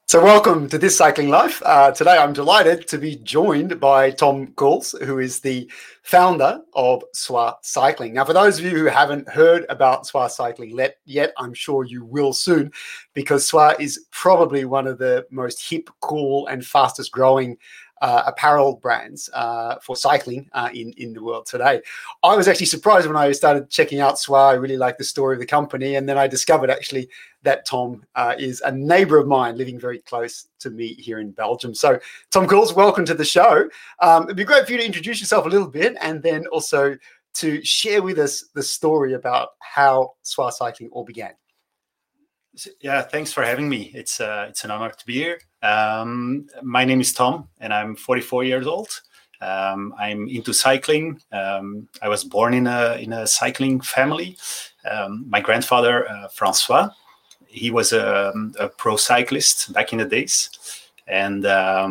So welcome to This Cycling Life. Today I'm delighted to be joined by Tom Coles, who is the founder of SWA Cycling. Now, for those of you who haven't heard about SWA Cycling yet, I'm sure you will soon, because SWA is probably one of the most hip, cool and fastest growing apparel brands for cycling in the world today. I was actually surprised when I started checking out SWA. I really liked the story of the company, and then I discovered actually that Tom is a neighbor of mine living very close to me here in Belgium. So Tom Coles, welcome to the show. It'd be great for you to introduce yourself a little bit and then also to share with us the story about how SWA Cycling all began. Yeah, thanks for having me. It's an honor to be here. My name is Tom, and I'm 44 years old. I'm into cycling. I was born in a cycling family. My grandfather, Francois, he was a pro cyclist back in the days, and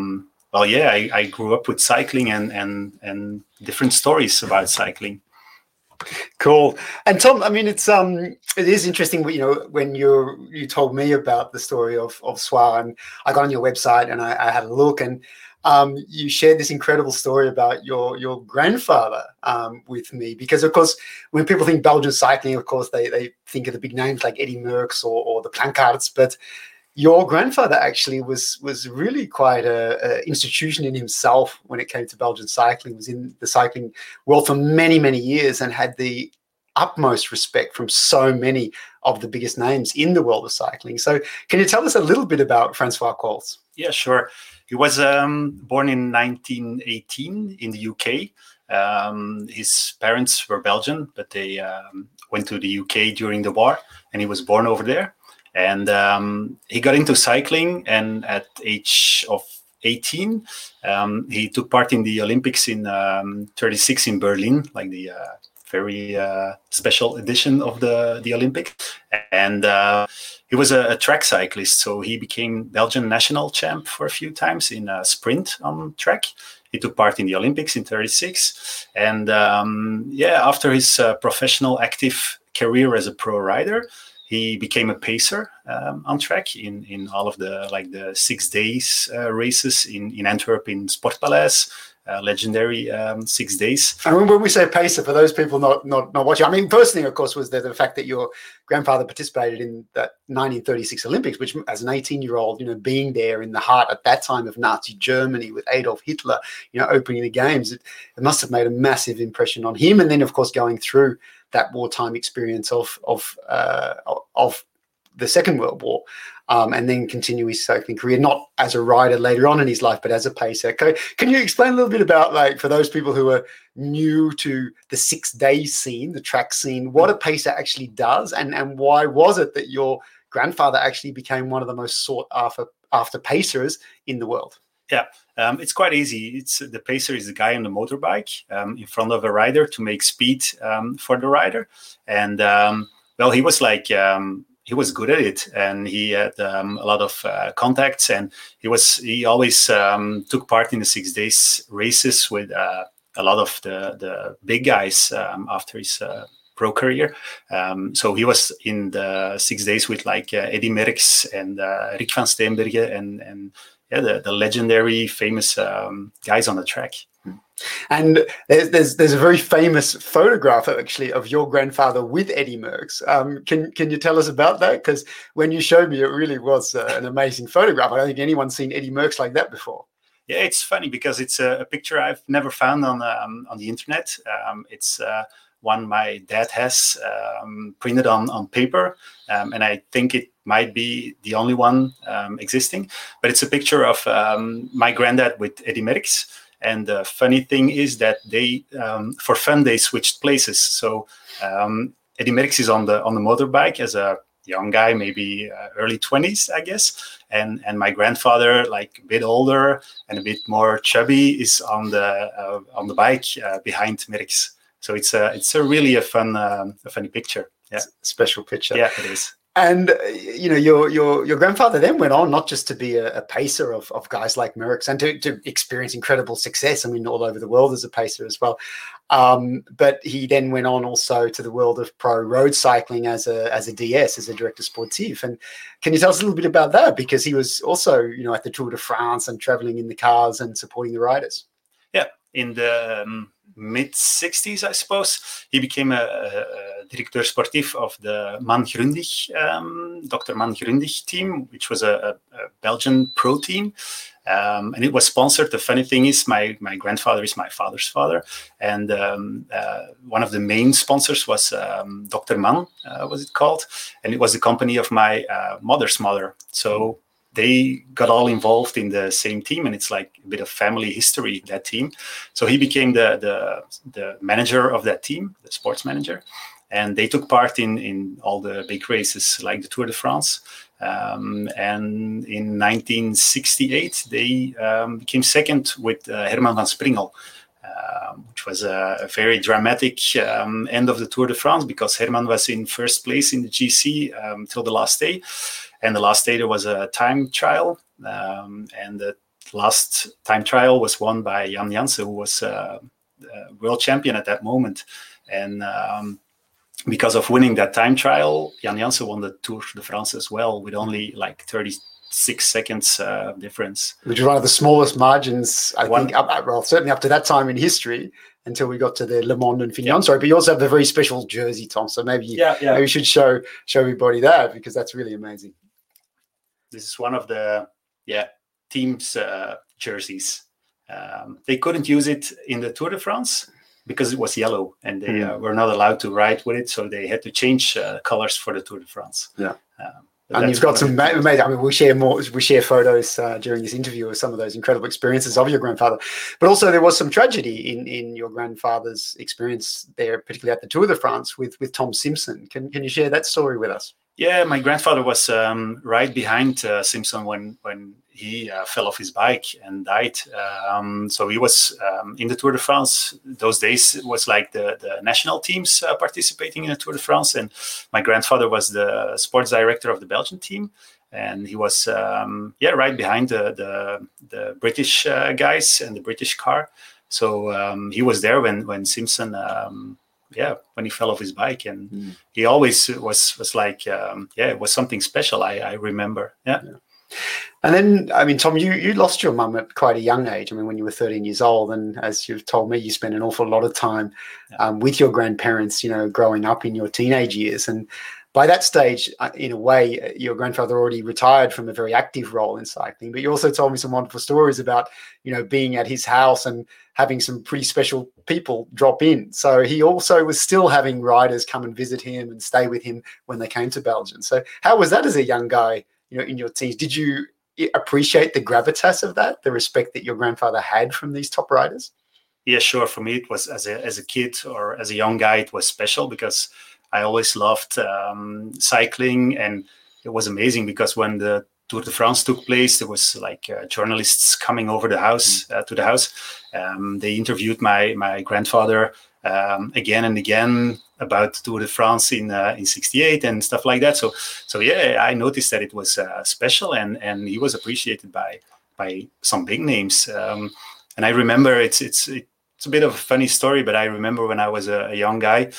I grew up with cycling and different stories about cycling. Cool. And Tom, I mean, it is interesting, when you told me about the story of SWA, and I got on your website and I had a look, and you shared this incredible story about your grandfather with me, because of course, when people think Belgian cycling, of course, they think of the big names like Eddy Merckx or the Plankaarts, but your grandfather actually was really quite an institution in himself when it came to Belgian cycling. Was in the cycling world for many, many years and had the utmost respect from so many of the biggest names in the world of cycling. So can you tell us a little bit about Francois Coles? Yeah, sure. He was born in 1918 in the UK. His parents were Belgian, but they went to the UK during the war, and he was born over there. And he got into cycling, and at age of 18, he took part in the Olympics in 36 in Berlin, like the very special edition of the Olympics. And he was a track cyclist, so he became Belgian national champ for a few times in a sprint on track. He took part in the Olympics in 36. And after his professional active career as a pro rider, he became a pacer on track in all of the 6 days races in Antwerp in Sportpaleis, legendary 6 days. And when we say pacer, for those people not watching, I mean, first thing, of course, was the fact that your grandfather participated in that 1936 Olympics, which as an 18-year-old, being there in the heart at that time of Nazi Germany with Adolf Hitler, opening the games, it must have made a massive impression on him. And then, of course, going through that wartime experience of the Second World War, and then continue his cycling career, not as a rider later on in his life, but as a pacer. Can you explain a little bit about, like, for those people who are new to the 6 day scene, the track scene, what a pacer actually does, and why was it that your grandfather actually became one of the most sought after pacers in the world? Yeah, it's quite easy. The pacer is the guy on the motorbike in front of a rider to make speed for the rider. And he was he was good at it, and he had a lot of contacts, and he always took part in the 6 days races with a lot of the big guys after his pro career. So he was in the 6 days with Eddy Merckx and Rik van Steenbergen and the legendary famous guys on the track. And there's a very famous photograph actually of your grandfather with Eddy Merckx. Can you tell us about that? Because when you showed me, it really was an amazing photograph. I don't think anyone's seen Eddy Merckx like that before. Yeah, it's funny because it's a picture I've never found on the internet. It's one my dad has printed on paper, and I think it might be the only one existing. But it's a picture of my granddad with Eddy Merckx. And the funny thing is that they, for fun, they switched places. So Eddy Merckx is on the motorbike as a young guy, maybe early 20s, I guess. And my grandfather, like a bit older and a bit more chubby, is on the bike behind Merckx. So it's a really funny picture. Yeah, special picture. Yeah, it is. And your grandfather then went on not just to be a pacer of guys like Merckx and to experience incredible success. I mean, all over the world as a pacer as well. But he then went on also to the world of pro road cycling as a DS, as a director sportif. And can you tell us a little bit about that? Because he was also, at the Tour de France and traveling in the cars and supporting the riders. Yeah, in the mid 60s, I suppose, he became a directeur sportif of the Man Grundig, Dr. Man Grundig team, which was a Belgian pro team. And it was sponsored. The funny thing is, my grandfather is my father's father. And one of the main sponsors was Dr. Man, was it called? And it was the company of my mother's mother. So they got all involved in the same team, and it's like a bit of family history, that team. So he became the manager of that team, the sports manager. And they took part in all the big races like the Tour de France. And in 1968, they became second with Herman van Springel, which was a very dramatic end of the Tour de France, because Herman was in first place in the GC till the last day. And the last day there was a time trial, and the last time trial was won by Jan Janssen, who was world champion at that moment. And because of winning that time trial, Jan Janssen won the Tour de France as well, with only like 36 seconds difference. Which is one of the smallest margins, I think, certainly up to that time in history, until we got to the Le Mans and Fignon. Yeah. Sorry, but you also have the very special jersey, Tom. So maybe you should show everybody that, because that's really amazing. This is one of the team's jerseys. They couldn't use it in the Tour de France because it was yellow, and they were not allowed to ride with it, so they had to change colors for the Tour de France. Yeah. And you've got some amazing. I mean, we'll share photos during this interview of some of those incredible experiences of your grandfather. But also, there was some tragedy in your grandfather's experience there, particularly at the Tour de France with Tom Simpson. Can you share that story with us? Yeah, my grandfather was right behind Simpson when he fell off his bike and died. So he was in the Tour de France. Those days it was like the national teams participating in the Tour de France. And my grandfather was the sports director of the Belgian team. And he was, right behind the British guys and the British car. So he was there when Simpson... when he fell off his bike, and he always was like, it was something special. I remember. Yeah. And then, I mean, Tom, you lost your mum at quite a young age. I mean, when you were 13 years old, and as you've told me, you spent an awful lot of time with your grandparents, growing up in your teenage years. And by that stage, in a way, your grandfather already retired from a very active role in cycling. But you also told me some wonderful stories about, being at his house and having some pretty special people drop in. So he also was still having riders come and visit him and stay with him when they came to Belgium. So how was that as a young guy, in your teens? Did you appreciate the gravitas of that, the respect that your grandfather had from these top riders? Yeah, sure. For me, it was as a kid or as a young guy, it was special because I always loved cycling, and it was amazing because when the Tour de France took place, there was like journalists coming over the house to the house. They interviewed my grandfather again and again about Tour de France in '68 and stuff like that. So I noticed that it was special, and he was appreciated by some big names. And I remember it's a bit of a funny story, but I remember when I was a young guy,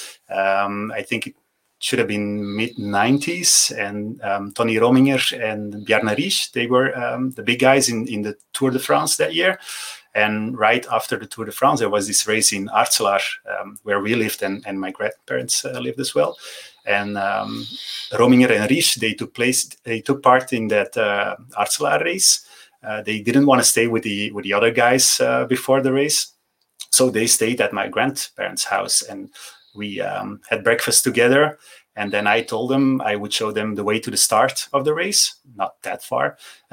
I think it should have been mid-90s, and Tony Rominger and Bjarne Risch, they were the big guys in the Tour de France that year. And right after the Tour de France, there was this race in Aartselaar, where we lived, and my grandparents lived as well. And Rominger and Risch, they took part in that Aartselaar race. They didn't want to stay with the other guys before the race. So they stayed at my grandparents' house, and we had breakfast together. And then I told them I would show them the way to the start of the race, not that far.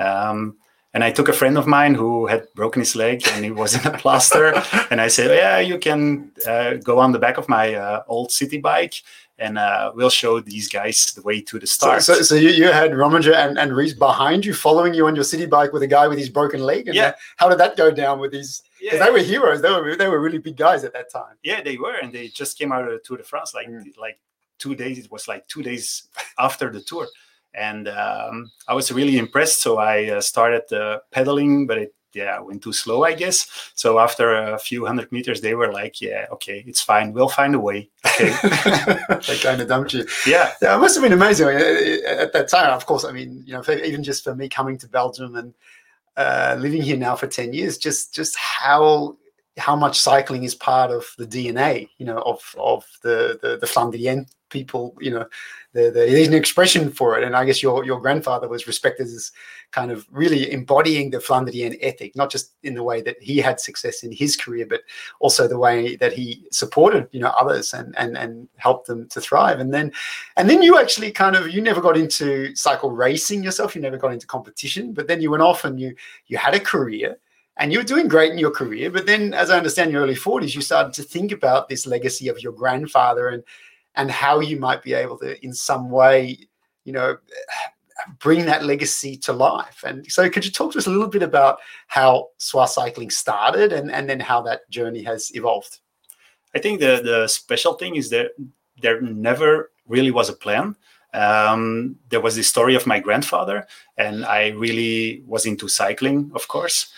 And I took a friend of mine who had broken his leg and he was in a plaster. And I said, yeah, you can go on the back of my old city bike, and we'll show these guys the way to the start. So you had Rominger and Risch behind you, following you on your city bike with a guy with his broken leg? And how did that go down with these? Because they were heroes. They were really big guys at that time. Yeah, they were. And they just came out of the Tour de France like 2 days. It was like 2 days after the tour. And I was really impressed. So I started pedaling, but it went too slow, I guess. So after a few 100 meters, they were like, yeah, okay, it's fine. We'll find a way. Okay. They kind of dumped you. Yeah. It must have been amazing at that time. Of course, I mean, even just for me coming to Belgium and living here now for 10 years, just how much cycling is part of the DNA, of the Flandrian people. There's an expression for it, and I guess your grandfather was respected as kind of really embodying the Flandrian ethic, not just in the way that he had success in his career, but also the way that he supported others and helped them to thrive. And then you actually you never got into cycle racing yourself, you never got into competition, but then you went off and you had a career. And you were doing great in your career, but then, as I understand, in your early 40s, you started to think about this legacy of your grandfather and how you might be able to, in some way, bring that legacy to life. And so, could you talk to us a little bit about how Swa Cycling started and then how that journey has evolved? I think the special thing is that there never really was a plan. There was the story of my grandfather, and I really was into cycling, of course.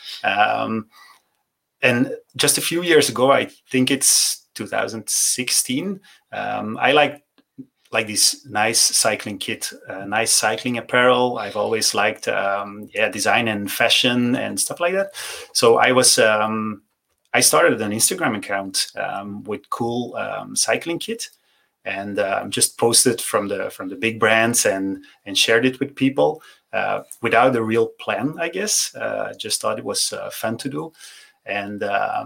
And just a few years ago, I think it's 2016, I like this nice cycling kit, nice cycling apparel. I've always liked, design and fashion and stuff like that. So I started an Instagram account with cool cycling kit. And just posted from the big brands and shared it with people without a real plan, I guess. Just thought it was fun to do, and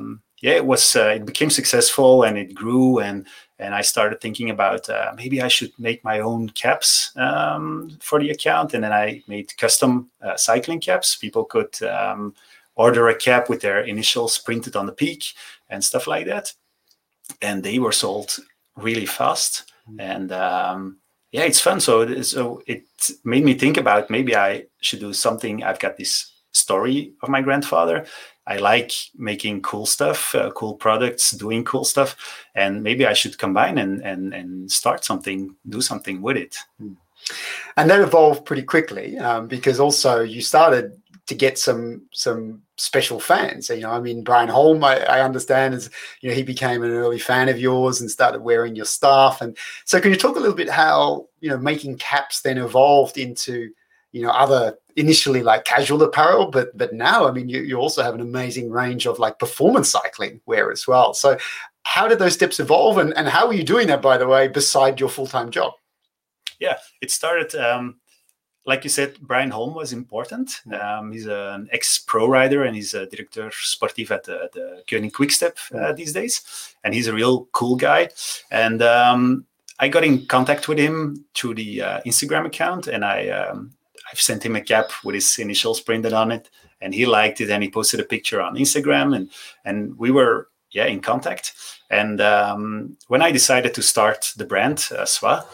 it became successful and it grew, and I started thinking about maybe I should make my own caps for the account, and then I made custom cycling caps. People could order a cap with their initials printed on the peak and stuff like that, and they were sold really fast. And it's fun. So it made me think about maybe I should do something. I've got this story of my grandfather. I like making cool stuff, cool products, doing cool stuff, and maybe I should combine and start something, do something with it. And that evolved pretty quickly because also you started to get some special fans. Brian Holm, I understand, is he became an early fan of yours and started wearing your stuff. And so, can you talk a little bit how making caps then evolved into other initially like casual apparel, but now you also have an amazing range of like performance cycling wear as well. So, how did those steps evolve, and how are you doing that, by the way, beside your full-time job? Yeah, it started. Like you said, Brian Holm was important. He's an ex-pro rider, and he's a director sportif at the Koenig Quickstep these days. And he's a real cool guy. And I got in contact with him through the Instagram account, and I've sent him a cap with his initials printed on it, and he liked it, and he posted a picture on Instagram, and we were in contact. And when I decided to start the brand Swa,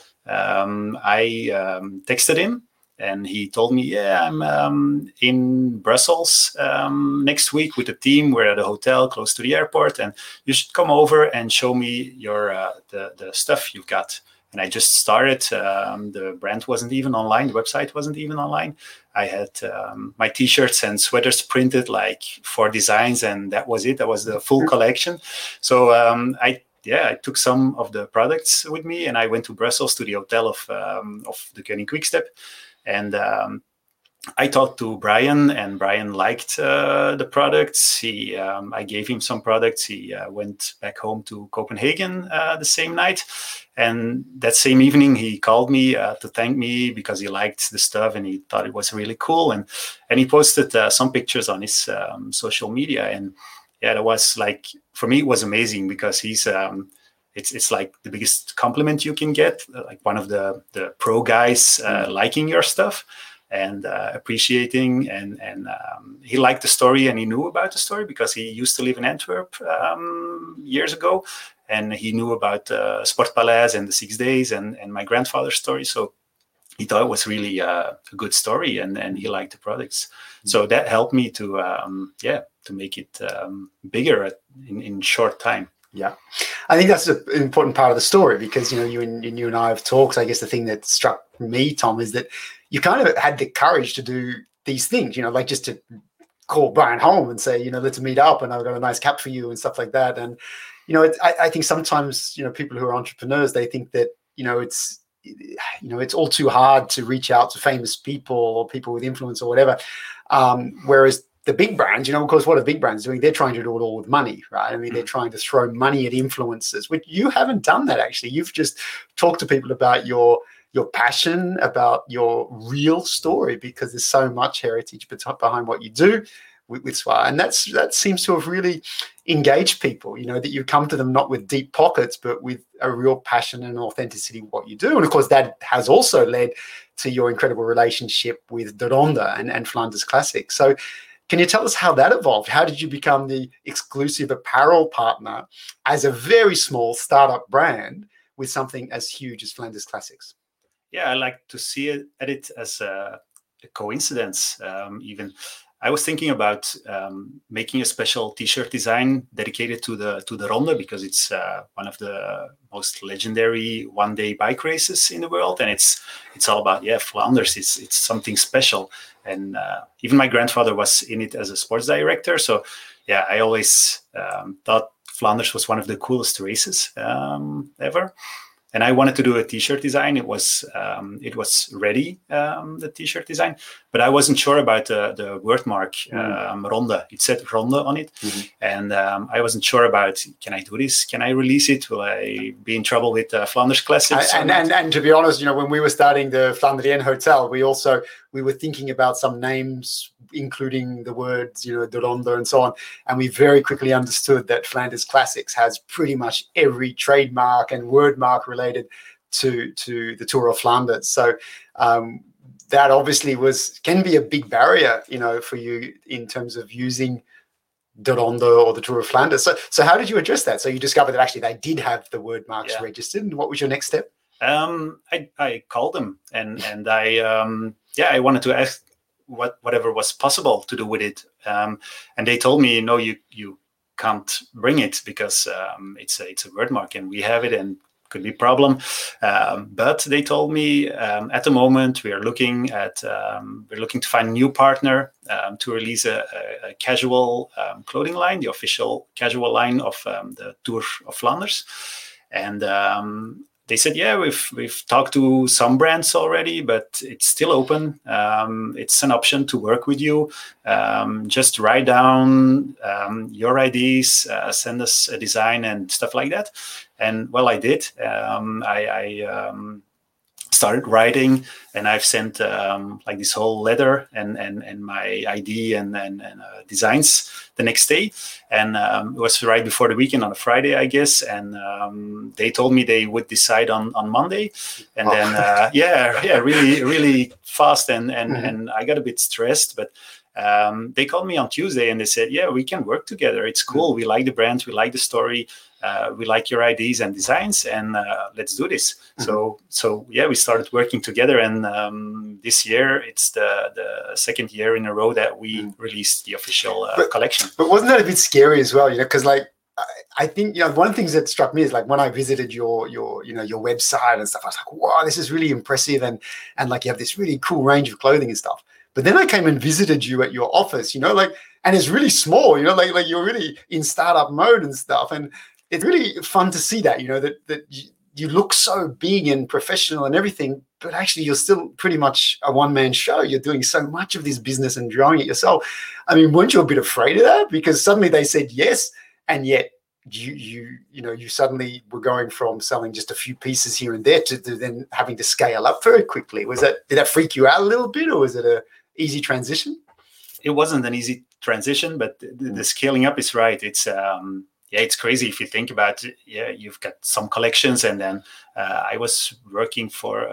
I texted him. And he told me, I'm in Brussels next week with the team. We're at a hotel close to the airport, and you should come over and show me your the stuff you've got. And I just started. The brand wasn't even online. The website wasn't even online. I had my T-shirts and sweaters printed, like 4 designs, and that was it. That was the full collection. So I took some of the products with me, and I went to Brussels to the hotel of the Koenig Quickstep. And I talked to Brian, and Brian liked the products. I gave him some products. He went back home to Copenhagen the same night. And that same evening, he called me to thank me because he liked the stuff and he thought it was really cool. And he posted some pictures on his social media. And that was like, for me, it was amazing because he's... It's like the biggest compliment you can get, like one of the pro guys liking your stuff and appreciating. And he liked the story, and he knew about the story because he used to live in Antwerp years ago. And he knew about Sportpaleis and the 6 days and my grandfather's story. So he thought it was really a good story, and he liked the products. So that helped me to make it bigger in short time. Yeah, I think that's an important part of the story because you and I have talked. I guess the thing that struck me, Tom, is that you kind of had the courage to do these things. Like just to call Brian home and say, let's meet up, and I've got a nice cap for you and stuff like that. And I think sometimes people who are entrepreneurs, they think that it's all too hard to reach out to famous people or people with influence or whatever. Whereas the big brands, of course, what are big brands doing? They're trying to do it all with money, right? I mean, they're trying to throw money at influencers, which you haven't done that actually. You've just talked to people about your passion, about your real story, because there's so much heritage behind what you do with SWA. And that seems to have really engaged people, that you come to them not with deep pockets, but with a real passion and authenticity of what you do. And of course, that has also led to your incredible relationship with De Ronde and Flanders Classics. So can you tell us how that evolved? How did you become the exclusive apparel partner as a very small startup brand with something as huge as Flanders Classics? Yeah, I like to see it as a coincidence. Even I was thinking about making a special T-shirt design dedicated to the Ronde, because it's one of the most legendary one-day bike races in the world, and it's all about Flanders. It's something special, and even my grandfather was in it as a sports director. So I always thought Flanders was one of the coolest races ever. And I wanted to do a T-shirt design. It was ready, the T-shirt design, but I wasn't sure about the word mark Ronde. It said Ronde on it, and I wasn't sure about, can I do this? Can I release it? Will I be in trouble with Flanders Classics? And to be honest, when we were starting the Flandrien Hotel, we were thinking about some names, including the words, De Ronde and so on. And we very quickly understood that Flanders Classics has pretty much every trademark and word mark related to the Tour of Flanders. So that obviously can be a big barrier, for you in terms of using De Ronde or the Tour of Flanders. So how did you address that? So you discovered that actually they did have the word marks registered. And what was your next step? I called them and I wanted to ask whatever was possible to do with it. And they told me, no, you can't bring it because it's a word mark and we have it and could be a problem. But they told me at the moment we're looking to find a new partner to release a casual clothing line, the official casual line of the Tour of Flanders. And they said, we've talked to some brands already, but it's still open. It's an option to work with you. Just write down your ideas, send us a design and stuff like that. And well, I did. I started writing, and I've sent like this whole letter and my ID and designs the next day. And it was right before the weekend on a Friday, I guess. And they told me they would decide on Monday. And then, really, really fast. And I got a bit stressed, but they called me on Tuesday and they said, we can work together. It's cool. We like the brand. We like the story. We like your ideas and designs, and let's do this. So we started working together, and this year it's the second year in a row that we released the official collection. But wasn't that a bit scary as well? Because I think one of the things that struck me is when I visited your website and stuff, I was like, wow, this is really impressive, and like you have this really cool range of clothing and stuff. But then I came and visited you at your office, and it's really small, like you're really in startup mode and stuff, and it's really fun to see that, that you look so big and professional and everything, but actually you're still pretty much a one-man show. You're doing so much of this business and growing it yourself. I mean, weren't you a bit afraid of that? Because suddenly they said yes, and yet you suddenly were going from selling just a few pieces here and there to then having to scale up very quickly. Did that freak you out a little bit, or was it a easy transition? It wasn't an easy transition, but the scaling up is right. It's crazy if you think about it. You've got some collections, and then I was doing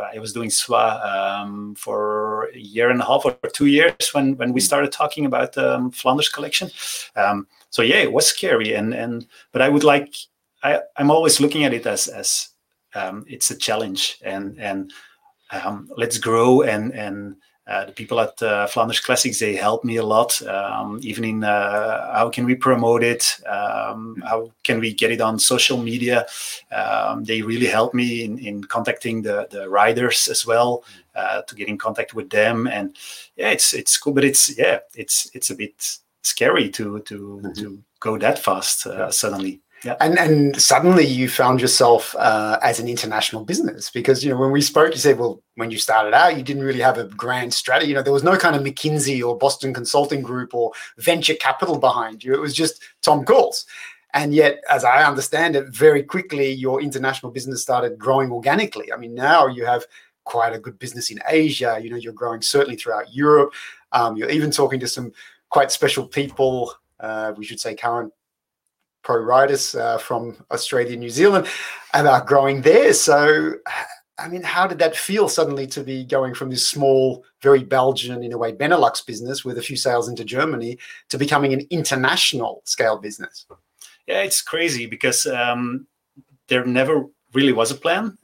SWA for a year and a half or 2 years when we started talking about the Flanders collection. So it was scary, but I'm always looking at it as it's a challenge, and let's grow and The people at Flanders Classics, they helped me a lot, even in how can we promote it, how can we get it on social media. They really helped me in contacting the riders as well, to get in contact with them. And yeah, it's cool, but it's a bit scary to go that fast suddenly. Yeah. And suddenly you found yourself as an international business, because, when we spoke, you said, well, when you started out, you didn't really have a grand strategy. There was no kind of McKinsey or Boston Consulting Group or venture capital behind you. It was just Tom Coles. And yet, as I understand it, very quickly, your international business started growing organically. I mean, now you have quite a good business in Asia. You're growing certainly throughout Europe. You're even talking to some quite special people, we should say current pro riders from Australia and New Zealand, about growing there. So, I mean, how did that feel suddenly to be going from this small, very Belgian, in a way, Benelux business with a few sales into Germany to becoming an international scale business? Yeah, it's crazy because there never really was a plan,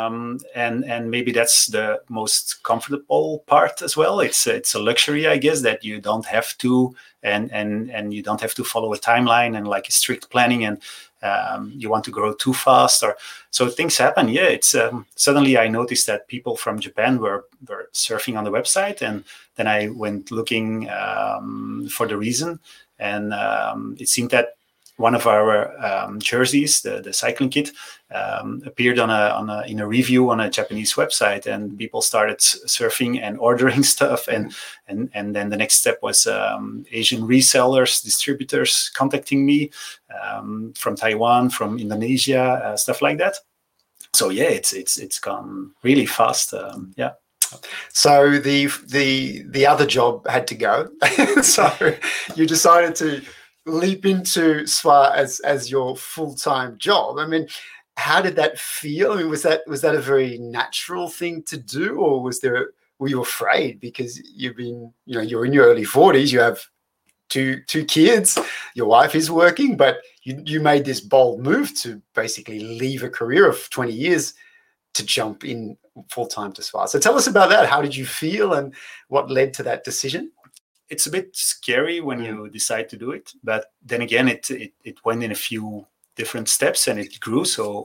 and maybe that's the most comfortable part as well. It's a luxury, I guess, that you don't have to and you don't have to follow a timeline and like a strict planning, and you want to grow too fast, or so things happen. Yeah, it's suddenly I noticed that people from Japan were surfing on the website, and then I went looking for the reason, and it seemed that one of our jerseys, the cycling kit, appeared in a review on a Japanese website, and people started surfing and ordering stuff. And then the next step was Asian resellers, distributors contacting me from Taiwan, from Indonesia, stuff like that. So yeah, it's gone really fast. Yeah. So the other job had to go. So you decided to leap into SWA as your full-time job. I mean, how did that feel? I mean, was that a very natural thing to do, or were you afraid because you're in your early 40s, you have two kids, your wife is working, but you made this bold move to basically leave a career of 20 years to jump in full-time to SWA. So tell us about that. How did you feel and what led to that decision? It's a bit scary when you decide to do it, but then again, it went in a few different steps and it grew. So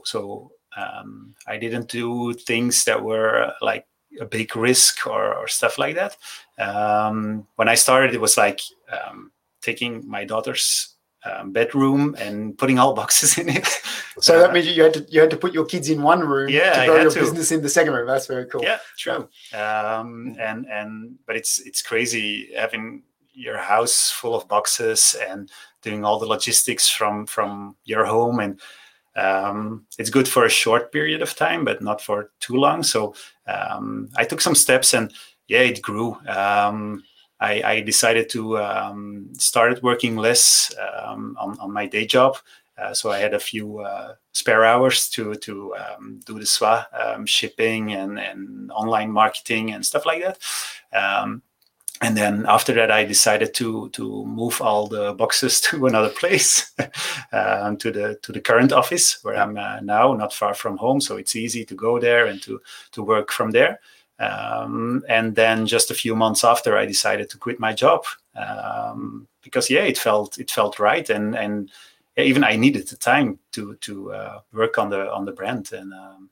I didn't do things that were like a big risk or stuff like that. When I started, it was like taking my daughter's bedroom and putting all boxes in it. So that means you had to put your kids in one room to grow your business in the second room. That's very cool. Yeah, true. But it's crazy having your house full of boxes and doing all the logistics from your home, and it's good for a short period of time, but not for too long. So I took some steps, and yeah, it grew. I decided to start working less on my day job. So I had a few spare hours to do the SWA shipping and online marketing and stuff like that. And then after that, I decided to move all the boxes to another place, to the current office where I'm now, not far from home. So it's easy to go there and to work from there. And then just a few months after, I decided to quit my job because it felt right, and even I needed the time to work on the brand, and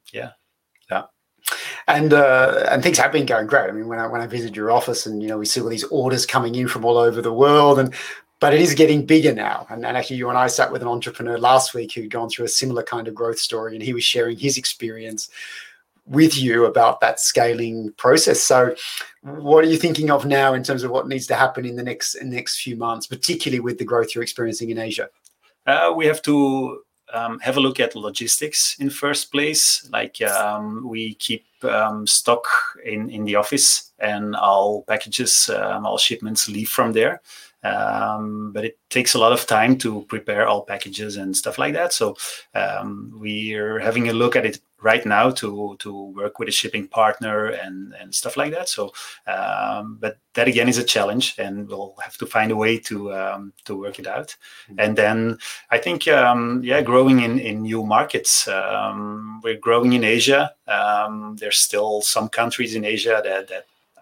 And things have been going great. I mean, when I visit your office, and we see all these orders coming in from all over the world, but it is getting bigger now. And actually, you and I sat with an entrepreneur last week who'd gone through a similar kind of growth story, and he was sharing his experience with you about that scaling process. So what are you thinking of now in terms of what needs to happen in the next few months, particularly with the growth you're experiencing in Asia? We have to have a look at logistics in first place. Like we keep stock in the office, and all packages, all shipments leave from there. But it takes a lot of time to prepare all packages and stuff like that. So we're having a look at it right now to work with a shipping partner and stuff like that. So, but that again is a challenge, and we'll have to find a way to work it out. Mm-hmm. And then I think, growing in new markets. We're growing in Asia. There's still some countries in Asia that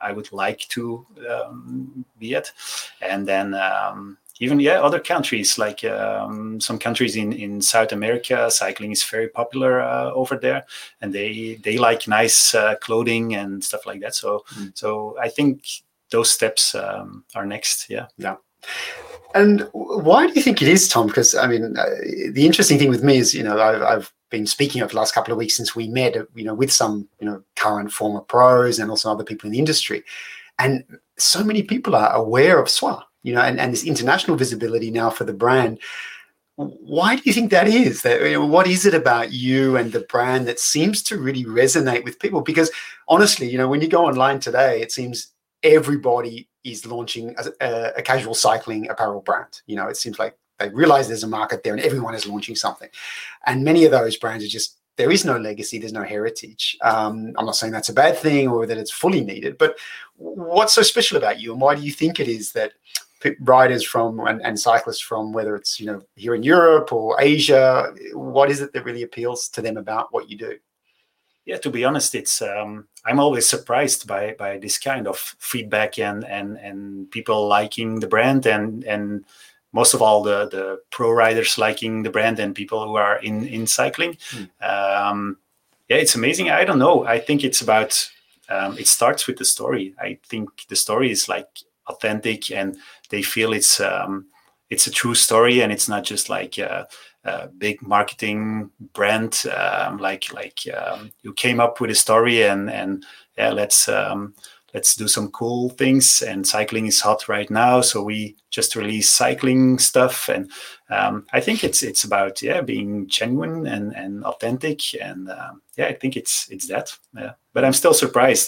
I would like to be at. And then even other countries, like some countries in South America, cycling is very popular over there, and they like nice clothing and stuff like that. So I think those steps are next. Yeah. And why do you think it is, Tom? Because I mean, the interesting thing with me is, I've been speaking over the last couple of weeks since we met, with some, current former pros and also other people in the industry, and so many people are aware of SWA, and this international visibility now for the brand. Why do you think that is? That what is it about you and the brand that seems to really resonate with people? Because honestly, when you go online today, it seems everybody is launching a casual cycling apparel brand. It seems like they realize there's a market there and everyone is launching something. And many of those brands are just, there is no legacy, there's no heritage. I'm not saying that's a bad thing or that it's fully needed, but what's so special about you, and why do you think it is that riders from and cyclists from, whether it's here in Europe or Asia, what is it that really appeals to them about what you do? Yeah, to be honest, it's I'm always surprised by this kind of feedback and people liking the brand and most of all the pro riders liking the brand and people who are in cycling. It's amazing. I don't know. I think it's about it starts with the story. I think the story is like authentic and they feel it's a true story and it's not just like a big marketing brand you came up with a story and let's do some cool things, and cycling is hot right now, so we just release cycling stuff. And I think it's about being genuine and authentic, and I think it's that. But I'm still surprised.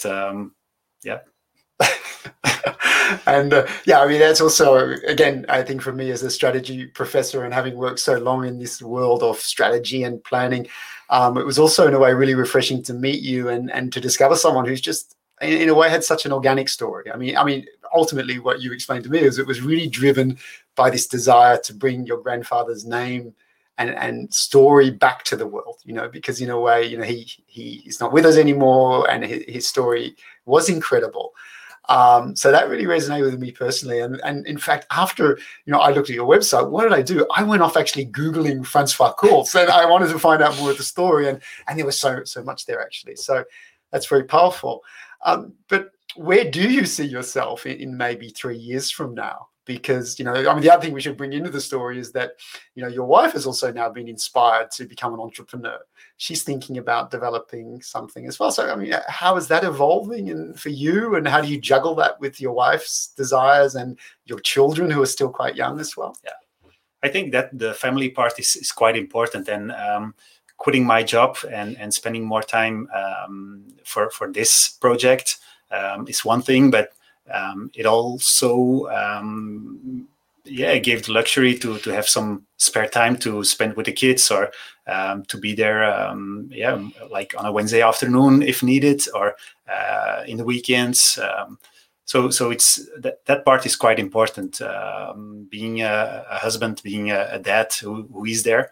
And I mean, that's also, again, I think for me as a strategy professor and having worked so long in this world of strategy and planning, it was also in a way really refreshing to meet you and to discover someone who's just in a way had such an organic story. I mean, ultimately what you explained to me is it was really driven by this desire to bring your grandfather's name and story back to the world, because in a way, he is not with us anymore, and his story was incredible. So that really resonated with me personally. And in fact, after, I looked at your website, what did I do? I went off actually Googling Francois Courts, and I wanted to find out more of the story. And there was so much there, actually. So that's very powerful. But where do you see yourself in maybe 3 years from now? Because, the other thing we should bring into the story is that, your wife has also now been inspired to become an entrepreneur. She's thinking about developing something as well. So, how is that evolving for you? And how do you juggle that with your wife's desires and your children who are still quite young as well? Yeah, I think that the family part is quite important. And quitting my job and spending more time for this project is one thing, but it also gave the luxury to have some spare time to spend with the kids, or to be there like on a Wednesday afternoon if needed, or in the weekends. So it's that part is quite important, being a husband, being a dad who is there.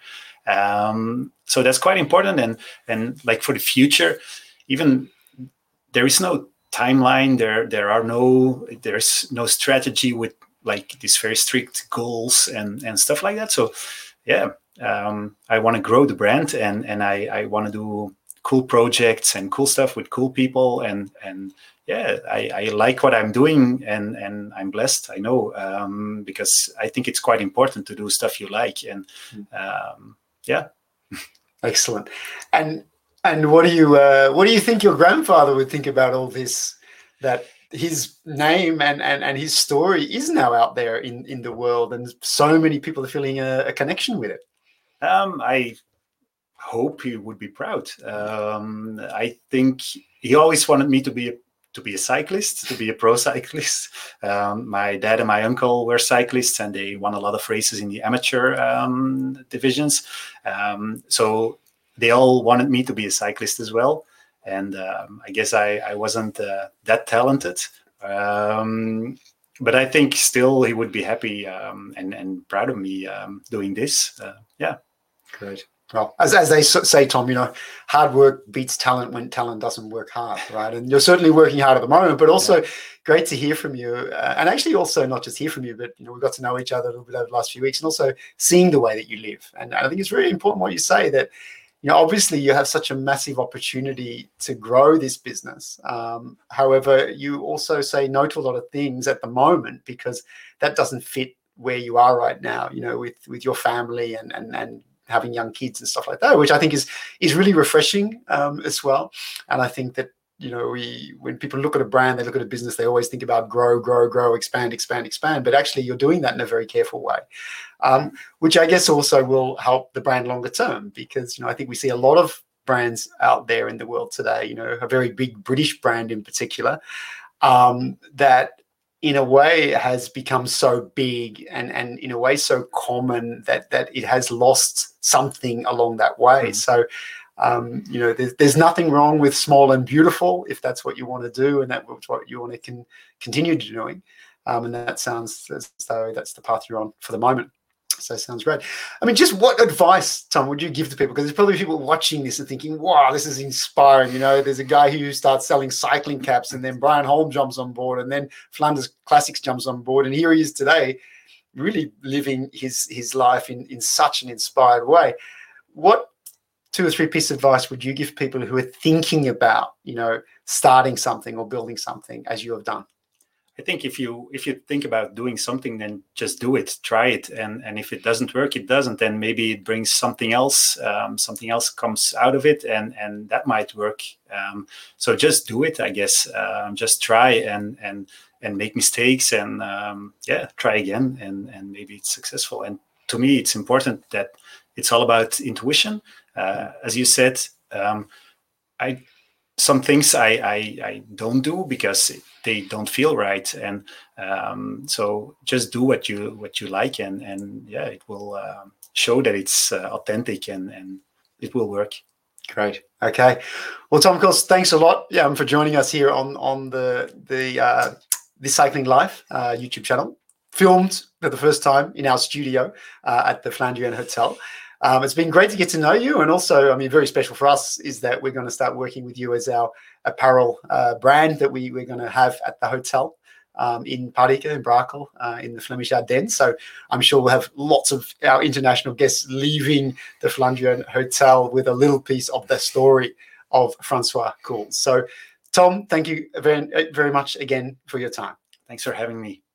So that's quite important, and like for the future, even there is no timeline. There's no strategy with like these very strict goals and stuff like that. So I want to grow the brand, and I want to do cool projects and cool stuff with cool people, and I like what I'm doing, and I'm blessed, I know, because I think it's quite important to do stuff you like, and Excellent. And what do you think your grandfather would think about all this, that his name and his story is now out there in the world, and so many people are feeling a connection with it? I hope he would be proud. I think he always wanted me to be a cyclist, to be a pro cyclist. My dad and my uncle were cyclists, and they won a lot of races in the amateur divisions. So they all wanted me to be a cyclist as well. And I guess I wasn't that talented. But I think still he would be happy and proud of me doing this. Great. Well, as they say, Tom, hard work beats talent when talent doesn't work hard, right? And you're certainly working hard at the moment, but also great to hear from you. And actually also not just hear from you, but, we got to know each other a little bit over the last few weeks, and also seeing the way that you live. And I think it's really important what you say, that, obviously you have such a massive opportunity to grow this business. However, you also say no to a lot of things at the moment because that doesn't fit where you are right now, with your family and having young kids and stuff like that, which I think is really refreshing as well. And I think that, when people look at a brand, they look at a business, they always think about grow, expand. But actually you're doing that in a very careful way, which I guess also will help the brand longer term, because, I think we see a lot of brands out there in the world today, a very big British brand in particular, that in a way has become so big and in a way so common that it has lost something along that way. So, there's nothing wrong with small and beautiful if that's what you want to do and that's what you want to continue doing. And that sounds as though that's the path you're on for the moment. So sounds great. I mean, just what advice, Tom, would you give to people? Because there's probably people watching this and thinking, wow, this is inspiring. There's a guy who starts selling cycling caps, and then Brian Holm jumps on board, and then Flanders Classics jumps on board. And here he is today, really living his life in such an inspired way. What 2 or 3 pieces of advice would you give people who are thinking about, starting something or building something as you have done? I think if you think about doing something, then just do it, try it, and if it doesn't work, it doesn't. Then maybe it brings something else. Something else comes out of it, and that might work. So just do it, I guess. Just try and make mistakes, and try again, and maybe it's successful. And to me, it's important that it's all about intuition. As you said, some things I don't do because they don't feel right, and so just do what you like, and it will show that it's authentic, and it will work. Great. Okay. Well, Tom, of course, thanks a lot for joining us here on the This Cycling Life YouTube channel, filmed for the first time in our studio at the Flandrian Hotel. It's been great to get to know you, and also, very special for us is that we're going to start working with you as our apparel brand that we're going to have at the hotel in Parika, in Brakel, in the Flemish Ardennes. So I'm sure we'll have lots of our international guests leaving the Flandrian Hotel with a little piece of the story of Francois Coules. So, Tom, thank you very, very much again for your time. Thanks for having me.